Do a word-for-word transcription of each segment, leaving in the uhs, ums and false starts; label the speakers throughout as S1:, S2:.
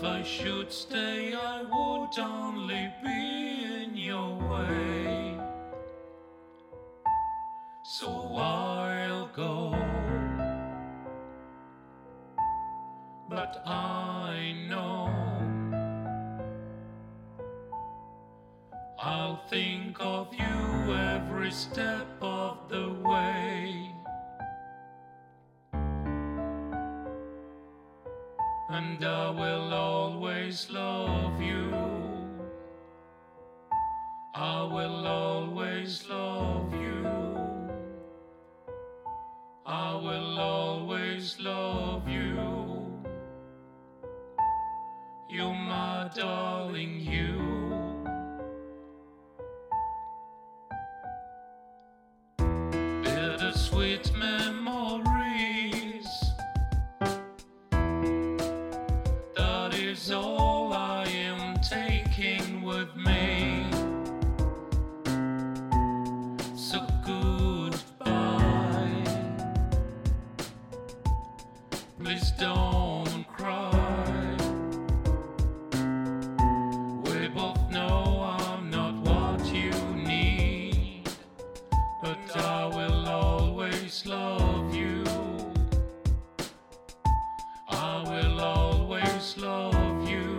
S1: I should stay, I would only be in your way. So I'll go, but I know I'll think of you every step of the way. And I will always love you. I will always love you. I will always love you. You're my darling, you. Bittersweet memories, that is all I am taking with me. So goodbye, please don't cry. We both know I'm not what you need, but I will always love you. I will always love you.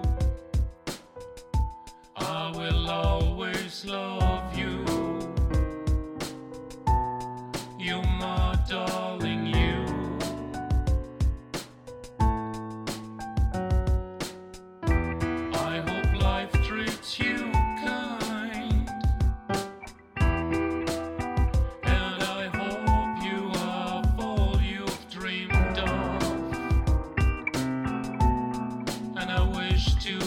S1: I will always love you. You're my darling, you. I hope life treats you kind, and I hope you have all you've dreamed of. And I wish to